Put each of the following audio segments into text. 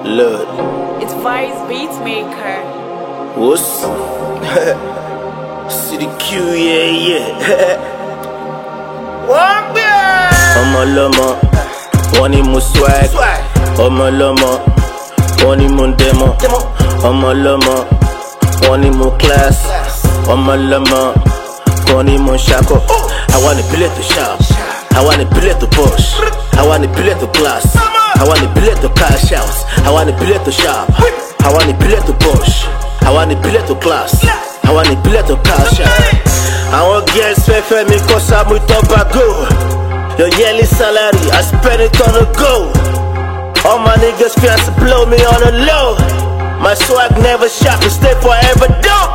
Lord. It's Vice Beatmaker. What's City Q, yeah. Ọmọ lọ́mọ, wọ́n ní mo swag. Ọmọ lọ́mọ, wọ́n ní mo demo. Ọmọ lọ́mọ, wọ́n ní mo class. Ọmọ lọ́mọ, wọ́n ní mo shako. I want a billet to shop. I want a billet to push. I want a billet to class. I want a billet to cash out. I want a billet to shop. I want a billet to push. I want a billet to class. I want a billet to cash out. I want girls fẹ́ mi cause I'm with Tobago. Your yearly salary, I spend it on the go. All my niggas fears to blow me on the low. My swag never shop, it stay forever dope.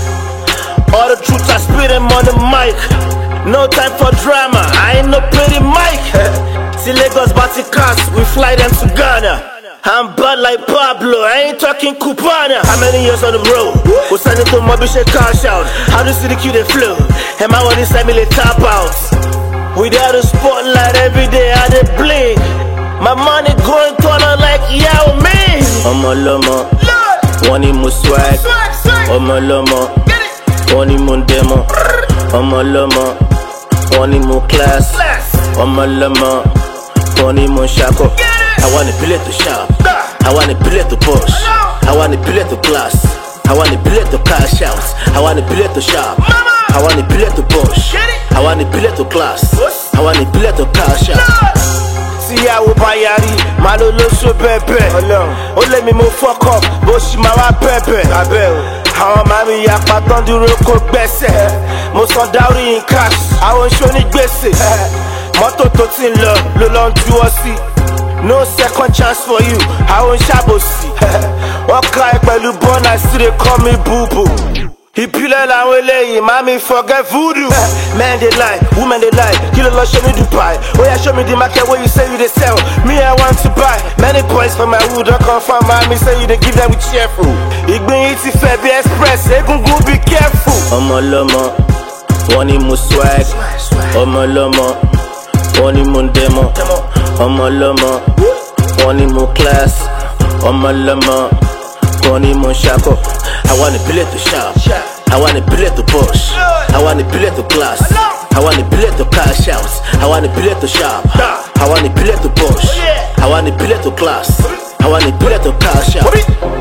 All the truth I spit them on the mic. No time for drama, I ain't no pretty mic. See Lagos Bati cars, we fly them to Ghana. I'm bad like Pablo, I ain't talking Cubana. How many years on the road? We're sending to my bitch cash out. How do you see the cute they flow? And my one is me top out. Without a spotlight every day I dey blink. My money going corner like Yao Ming. Ọmọ lọ́mọ, wọ́n ní mo swag. Ọmọ lọ́mọ, wọ́n ní mo demo. Ọmọ lọ́mọ, wọ́n ní mo class. Ọmọ lọ́mọ, wọ́n ní mo shako. I want a billet to shop. I want a billet to push. I want a billet to class. I want a billet to cash out. I want a billet to shop. I want a billet to push. I want a billet to class. I want a billet to cash out. See how we buy yari, malo lo so bebe. Oh let me move fuck up, bo si ma wa bebe. Àwọn mami yapa tán dúró kó gbẹ́sẹ̀. Mo san dowry in cash, àwọn iṣẹ́ onígbèsè. Mọ́tò tó ti ń lọ ló ń ju ọ sí. No second chance for you, àwọn ṣàbòsí. Wọ́n ká ẹ pẹ̀lú born I still dey call me boo-boo. Ìpìlẹ̀ làwọn eléyìí, mami forget voodoo. Men dey lie, women dey lie, kí ló lọ ṣe ní Dubai? Oya show me the market where you say you dey sell. Me I want to buy, many boys from my hood don confirm mami say you dey give them with cheerful. Ìgbín yìí ti fẹ́ bí express, egungun be careful. Ọmọ lọ́mọ, wọ́n ní mo swag. Ọmọ lọ́mọ, wọ́n ní mo demo. Ọmọ lọ́mọ, wọ́n ní mo class. Ọmọ lọ́mọ, wọ́n ní mo shako. I want a billet to shop. I want a billet to push. I want a billet to class. I want a billet to cash out. I want a billet to shop. I want a billet to push. I want a billet to class. I want a billet to cash out.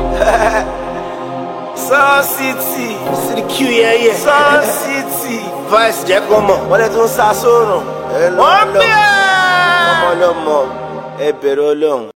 Sun City, City Q, yeah. Sun City, Vice Jacomo. Wọ́n lè tún sá sórun. Ọmọ lọ́mọ, ẹ bẹ̀rẹ̀ Ọlọ́run.